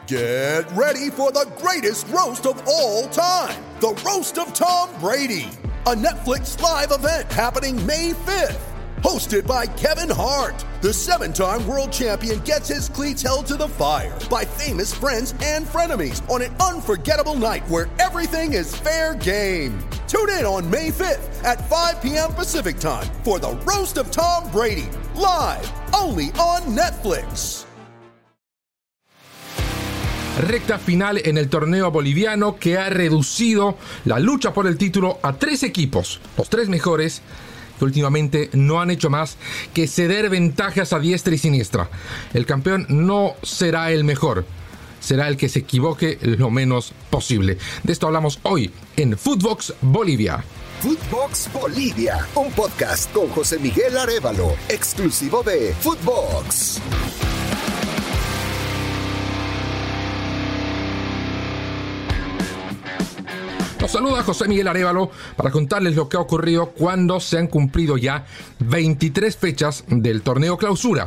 Get ready for the greatest roast of all time, the Roast of Tom Brady, a Netflix live event happening May 5th. Hosted by Kevin Hart, the 7-time world champion gets his cleats held to the fire by famous friends and frenemies on an unforgettable night where everything is fair game. Tune in on May 5th at 5 p.m. Pacific time for the Roast of Tom Brady, live only on Netflix. Recta final en el torneo boliviano que ha reducido la lucha por el título a 3 equipos, los 3 mejores, que últimamente no han hecho más que ceder ventajas a diestra y siniestra. El campeón no será el mejor, será el que se equivoque lo menos posible. De esto hablamos hoy en Footbox Bolivia. Footbox Bolivia, un podcast con José Miguel Arévalo, exclusivo de Footbox. Los saluda José Miguel Arévalo para contarles lo que ha ocurrido cuando se han cumplido ya 23 fechas del torneo clausura,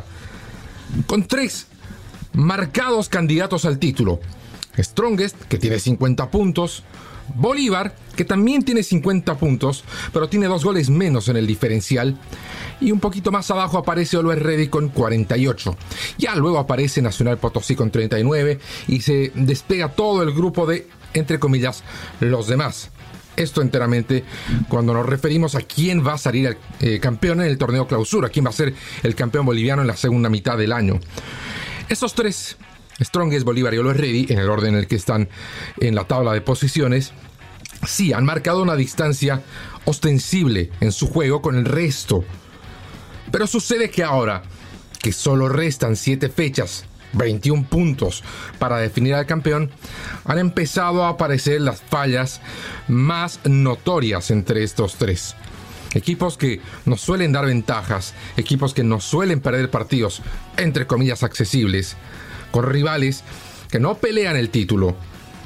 con 3 marcados candidatos al título. Strongest, que tiene 50 puntos, Bolívar, que también tiene 50 puntos, pero tiene 2 goles menos en el diferencial, y un poquito más abajo aparece Always Ready con 48. Ya luego aparece Nacional Potosí con 39 y se despega todo el grupo de, entre comillas, los demás. Esto enteramente cuando nos referimos a quién va a salir campeón en el torneo clausura, quién va a ser el campeón boliviano en la segunda mitad del año. Estos 3, Strongest, Bolívar y Always Ready, en el orden en el que están en la tabla de posiciones, sí han marcado una distancia ostensible en su juego con el resto. Pero sucede que ahora, que solo restan 7 fechas, 21 puntos para definir al campeón, han empezado a aparecer las fallas más notorias entre estos 3. Equipos que nos suelen dar ventajas, equipos que nos suelen perder partidos, entre comillas, accesibles, con rivales que no pelean el título,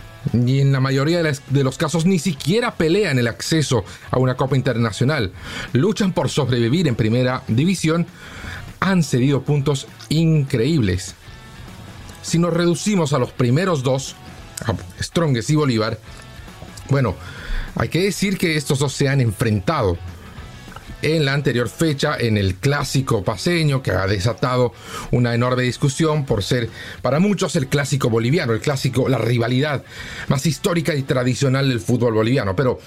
y en la mayoría de los casos ni siquiera pelean el acceso a una Copa Internacional, luchan por sobrevivir en primera división, han cedido puntos increíbles. Si nos reducimos a los primeros 2, a Strongest y Bolívar, bueno, hay que decir que estos 2 se han enfrentado en la anterior fecha en el clásico paceño, que ha desatado una enorme discusión por ser para muchos el clásico boliviano, el clásico, la rivalidad más histórica y tradicional del fútbol boliviano. Pero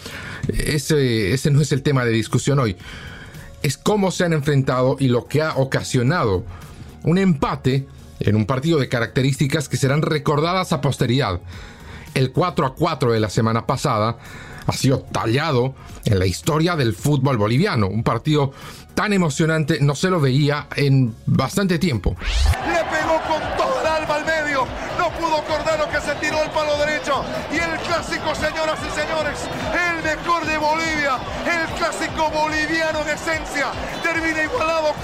ese no es el tema de discusión hoy. Es cómo se han enfrentado y lo que ha ocasionado un empate en un partido de características que serán recordadas a posteridad. El 4-4 de la semana pasada ha sido tallado en la historia del fútbol boliviano. Un partido tan emocionante no se lo veía en bastante tiempo. Le pegó con toda el alma al medio. No pudo Cordero, que se tiró al palo derecho. Y el clásico, señoras y señores, el mejor de Bolivia, el clásico boliviano en esencia, termina igualado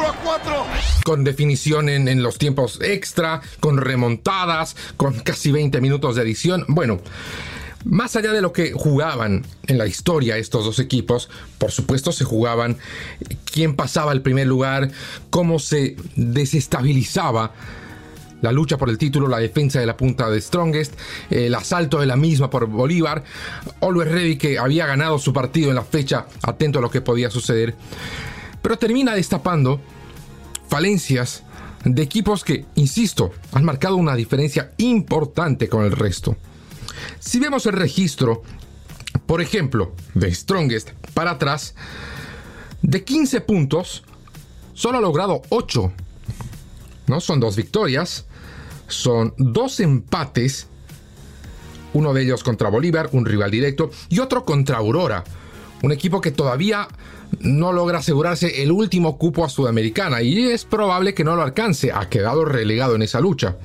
4-4. Con definición en los tiempos extra, con remontadas, con casi 20 minutos de adición. Bueno, más allá de lo que jugaban en la historia estos 2 equipos, por supuesto se jugaban quién pasaba al primer lugar, cómo se desestabilizaba la lucha por el título, la defensa de la punta de Strongest, el asalto de la misma por Bolívar, Always Ready, que había ganado su partido en la fecha, atento a lo que podía suceder, pero termina destapando falencias de equipos que, insisto, han marcado una diferencia importante con el resto. Si vemos el registro, por ejemplo, de Strongest para atrás, de 15 puntos, solo ha logrado 8. ¿No? Son 2 victorias, son 2 empates, uno de ellos contra Bolívar, un rival directo, y otro contra Aurora, un equipo que todavía no logra asegurarse el último cupo a Sudamericana, y es probable que no lo alcance, ha quedado relegado en esa lucha.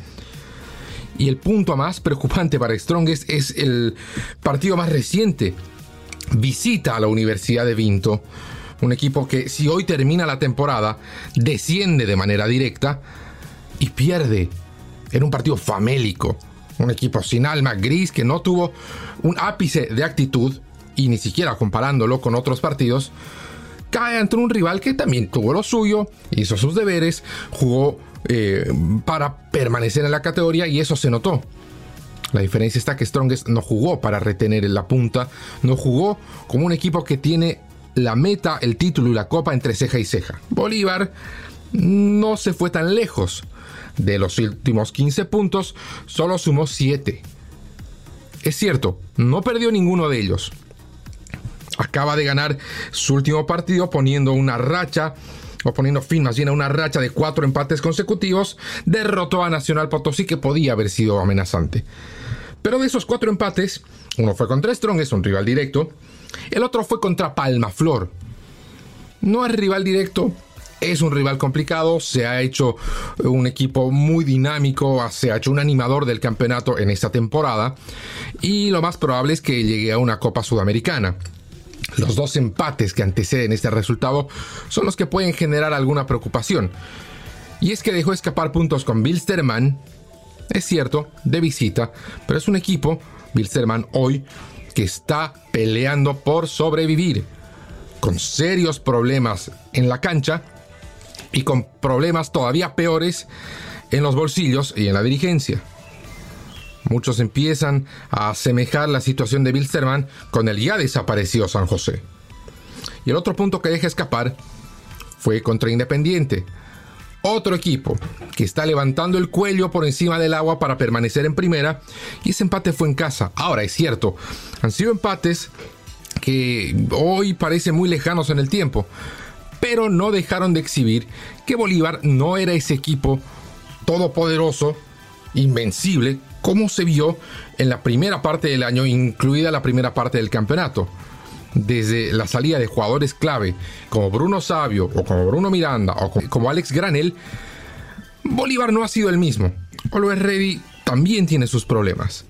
Y el punto más preocupante para Strongest es el partido más reciente. Visita a la Universidad de Vinto, un equipo que, si hoy termina la temporada, desciende de manera directa y pierde en un partido famélico. Un equipo sin alma, gris, que no tuvo un ápice de actitud, y ni siquiera comparándolo con otros partidos, cae ante un rival que también tuvo lo suyo, hizo sus deberes, jugó para permanecer en la categoría, y eso se notó. La diferencia está que Strongest no jugó para retener la punta, no jugó como un equipo que tiene la meta, el título y la copa entre ceja y ceja. Bolívar no se fue tan lejos. De los últimos 15 puntos, solo sumó 7. Es cierto, no perdió ninguno de ellos. Acaba de ganar su último partido poniendo fin más bien a una racha de 4 empates consecutivos. Derrotó a Nacional Potosí, que podía haber sido amenazante. Pero de esos 4 empates, uno fue contra Strongest, un rival directo. El otro fue contra Palmaflor. No es rival directo, es un rival complicado. Se ha hecho un equipo muy dinámico, se ha hecho un animador del campeonato en esta temporada. Y lo más probable es que llegue a una Copa Sudamericana. Los 2 empates que anteceden este resultado son los que pueden generar alguna preocupación. Y es que dejó escapar puntos con Wilstermann, es cierto, de visita, pero es un equipo, Wilstermann hoy, que está peleando por sobrevivir, con serios problemas en la cancha y con problemas todavía peores en los bolsillos y en la dirigencia. Muchos empiezan a asemejar la situación de Wilstermann con el ya desaparecido San José. Y el otro punto que deja escapar fue contra Independiente, otro equipo que está levantando el cuello por encima del agua para permanecer en primera, y ese empate fue en casa. Ahora, es cierto, han sido empates que hoy parecen muy lejanos en el tiempo, pero no dejaron de exhibir que Bolívar no era ese equipo todopoderoso, invencible, como se vio en la primera parte del año, incluida la primera parte del campeonato. Desde la salida de jugadores clave como Bruno Savio o como Bruno Miranda o como Alex Granel, Bolívar no ha sido el mismo. Always Ready también tiene sus problemas.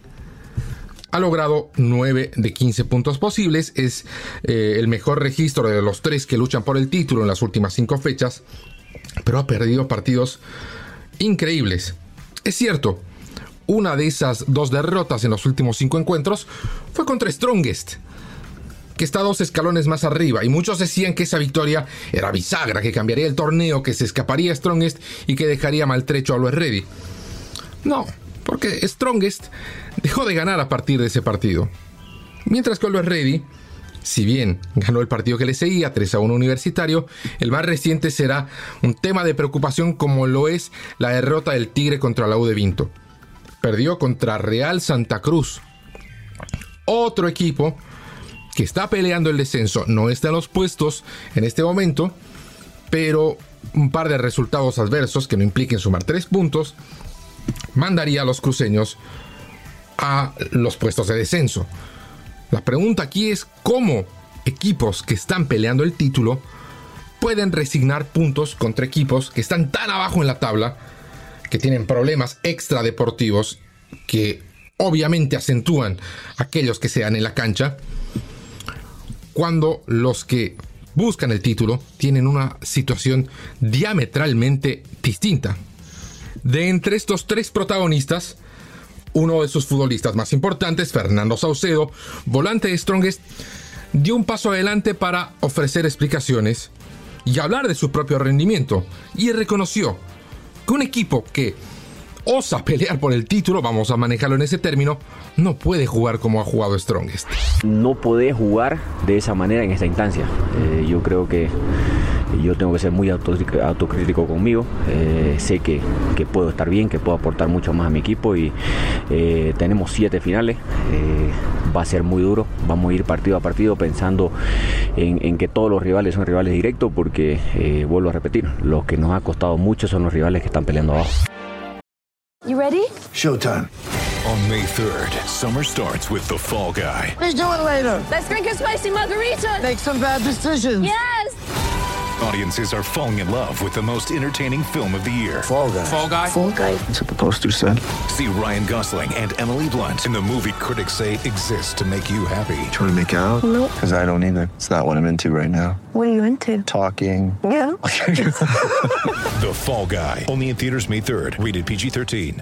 Ha logrado 9 de 15 puntos posibles, es el mejor registro de los 3 que luchan por el título en las últimas 5 fechas, pero ha perdido partidos increíbles. Es cierto, una de esas 2 derrotas en los últimos 5 encuentros fue contra Strongest, que está 2 escalones más arriba, y muchos decían que esa victoria era bisagra, que cambiaría el torneo, que se escaparía Strongest y que dejaría maltrecho a Always Ready. No, porque Strongest dejó de ganar a partir de ese partido, mientras que Always Ready, si bien ganó el partido que le seguía 3-1 Universitario, el más reciente será un tema de preocupación, como lo es la derrota del Tigre contra la U de Vinto. Perdió contra Real Santa Cruz, otro equipo que está peleando el descenso. No está en los puestos en este momento, pero un par de resultados adversos que no impliquen sumar 3 puntos mandaría a los cruceños a los puestos de descenso. La pregunta aquí es cómo equipos que están peleando el título pueden resignar puntos contra equipos que están tan abajo en la tabla, que tienen problemas extradeportivos que obviamente acentúan aquellos que se dan en la cancha, cuando los que buscan el título tienen una situación diametralmente distinta. De entre estos 3 protagonistas, uno de sus futbolistas más importantes, Fernando Saucedo, volante de Strongest, dio un paso adelante para ofrecer explicaciones y hablar de su propio rendimiento, y reconoció que un equipo que osa pelear por el título, vamos a manejarlo en ese término, no puede jugar como ha jugado Strongest. No podés jugar de esa manera en esta instancia. Yo creo que yo tengo que ser muy autocrítico conmigo. Sé que puedo estar bien, que puedo aportar mucho más a mi equipo, y tenemos 7 finales. Va a ser muy duro. Vamos a ir partido a partido pensando en que todos los rivales son rivales directos, porque vuelvo a repetir, los que nos ha costado mucho son los rivales que están peleando abajo. You ready? Showtime. On May 3rd, summer starts with The Fall Guy. Let's do it later. Let's drink a spicy margarita. Make some bad decisions. Yes! Audiences are falling in love with the most entertaining film of the year. Fall Guy. Fall Guy? Fall Guy. That's what the poster said. See Ryan Gosling and Emily Blunt in the movie critics say exists to make you happy. Trying to make it out? Nope. Because I don't either. It's not what I'm into right now. What are you into? Talking. Yeah. The Fall Guy. Only in theaters May 3rd. Rated PG-13.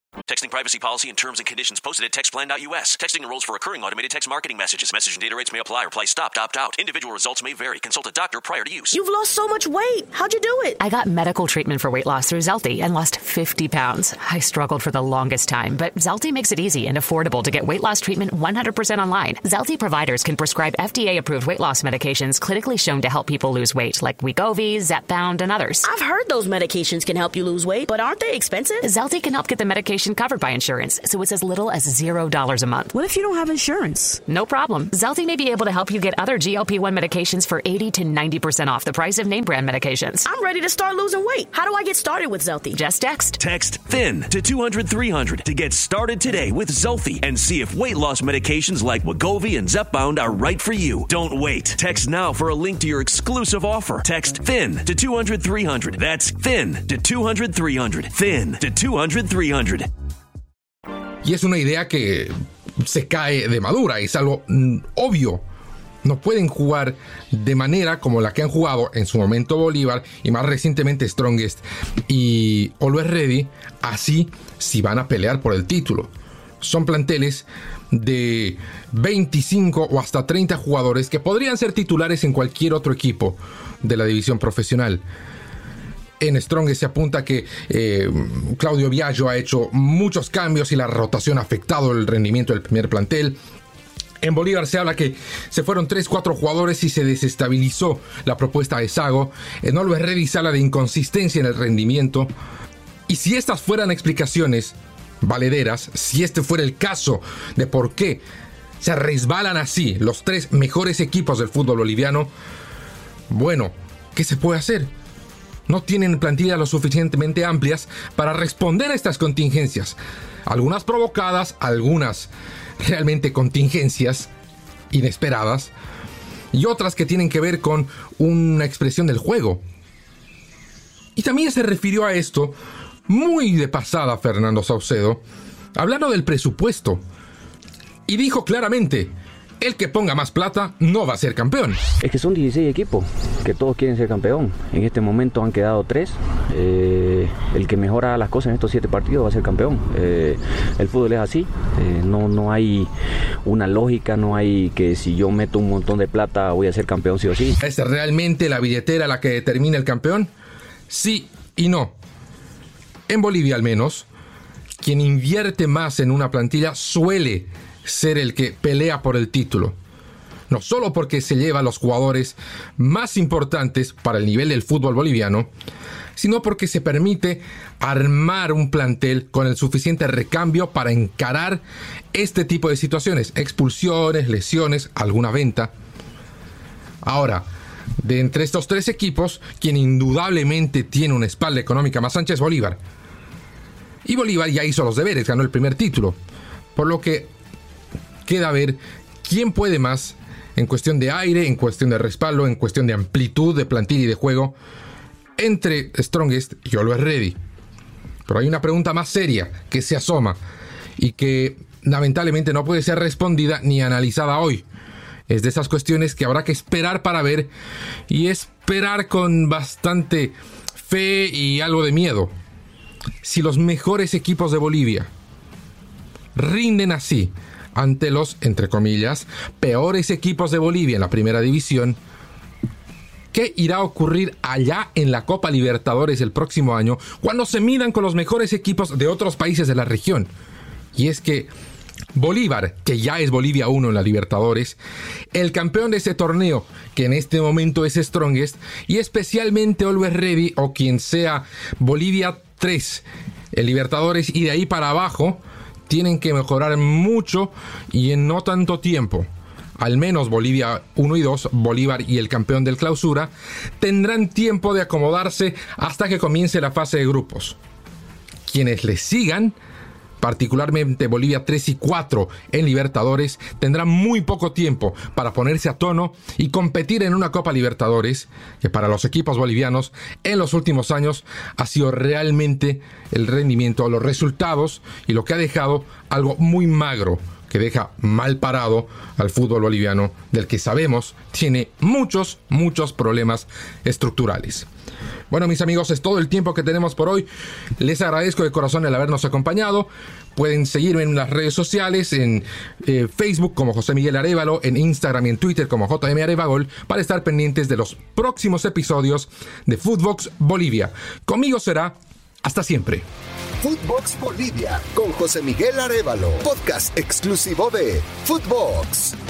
Texting privacy policy and terms and conditions posted at textplan.us. Texting enrolls for recurring automated text marketing messages. Message and data rates may apply. Reply stop, opt out. Individual results may vary. Consult a doctor prior to use. You've lost so much weight. How'd you do it? I got medical treatment for weight loss through Zelty and lost 50 pounds. I struggled for the longest time, but Zelty makes it easy and affordable to get weight loss treatment 100% online. Zelty providers can prescribe FDA-approved weight loss medications clinically shown to help people lose weight, like Wegovy, Zepbound, and others. I've heard those medications can help you lose weight, but aren't they expensive? Zelty can help get the medication covered by insurance, so it's as little as $0 a month. What if you don't have insurance? No problem. Zelty may be able to help you get other GLP-1 medications for 80 to 90% off the price of name brand medications. I'm ready to start losing weight. How do I get started with Zelty? Just text. Text THIN to 200-300 to get started today with Zelty and see if weight loss medications like Wegovy and Zepbound are right for you. Don't wait. Text now for a link to your exclusive offer. Text THIN to 200-300. That's THIN to 200-300. THIN to 200-300. Y es una idea que se cae de madura, es algo obvio. No pueden jugar de manera como la que han jugado en su momento Bolívar y más recientemente Strongest y Always Ready, así si van a pelear por el título. Son planteles de 25 o hasta 30 jugadores que podrían ser titulares en cualquier otro equipo de la división profesional. En Strongest se apunta que Claudio Biagio ha hecho muchos cambios y la rotación ha afectado el rendimiento del primer plantel. En Bolívar se habla que se fueron 3-4 jugadores y se desestabilizó la propuesta de Sago. En Always Ready se habla de inconsistencia en el rendimiento. Y si estas fueran explicaciones valederas, si este fuera el caso de por qué se resbalan así los 3 mejores equipos del fútbol boliviano, bueno, ¿qué se puede hacer? No tienen plantillas lo suficientemente amplias para responder a estas contingencias. Algunas provocadas, algunas realmente contingencias inesperadas y otras que tienen que ver con una expresión del juego. Y también se refirió a esto muy de pasada Fernando Saucedo, hablando del presupuesto. Y dijo claramente: el que ponga más plata no va a ser campeón. Es que son 16 equipos, que todos quieren ser campeón. En este momento han quedado 3. El que mejora las cosas en estos 7 partidos va a ser campeón. El fútbol es así. No hay una lógica, no hay que si yo meto un montón de plata voy a ser campeón sí o sí. ¿Es realmente la billetera la que determina el campeón? Sí y no. En Bolivia al menos, quien invierte más en una plantilla suele ser el que pelea por el título. No solo porque se lleva a los jugadores más importantes para el nivel del fútbol boliviano, sino porque se permite armar un plantel con el suficiente recambio para encarar este tipo de situaciones, expulsiones, lesiones, alguna venta. Ahora, de entre estos 3 equipos, quien indudablemente tiene una espalda económica más ancha es Bolívar. Y Bolívar ya hizo los deberes, ganó el primer título, por lo que queda ver quién puede más en cuestión de aire, en cuestión de respaldo, en cuestión de amplitud de plantilla y de juego entre Strongest y Always Ready. Pero hay una pregunta más seria que se asoma y que lamentablemente no puede ser respondida ni analizada hoy. Es de esas cuestiones que habrá que esperar para ver, y esperar con bastante fe y algo de miedo. Si los mejores equipos de Bolivia rinden así ante los, entre comillas, peores equipos de Bolivia en la primera división, ¿qué irá a ocurrir allá en la Copa Libertadores el próximo año cuando se midan con los mejores equipos de otros países de la región? Y es que Bolívar, que ya es Bolivia 1 en la Libertadores, el campeón de ese torneo, que en este momento es Strongest, y especialmente Always Ready o quien sea Bolivia 3 en Libertadores, y de ahí para abajo tienen que mejorar mucho y en no tanto tiempo. Al menos Bolivia 1 y 2, Bolívar y el campeón del Clausura, tendrán tiempo de acomodarse hasta que comience la fase de grupos. Quienes les sigan, particularmente Bolivia 3 y 4 en Libertadores, tendrán muy poco tiempo para ponerse a tono y competir en una Copa Libertadores que para los equipos bolivianos en los últimos años ha sido realmente el rendimiento, los resultados y lo que ha dejado algo muy magro, que deja mal parado al fútbol boliviano, del que sabemos tiene muchos problemas estructurales. Bueno, mis amigos, es todo el tiempo que tenemos por hoy. Les agradezco de corazón el habernos acompañado. Pueden seguirme en las redes sociales, en Facebook como José Miguel Arévalo, en Instagram y en Twitter como JM Arevagol, para estar pendientes de los próximos episodios de Footbox Bolivia. Conmigo será hasta siempre. Footbox Bolivia con José Miguel Arévalo, podcast exclusivo de Footbox.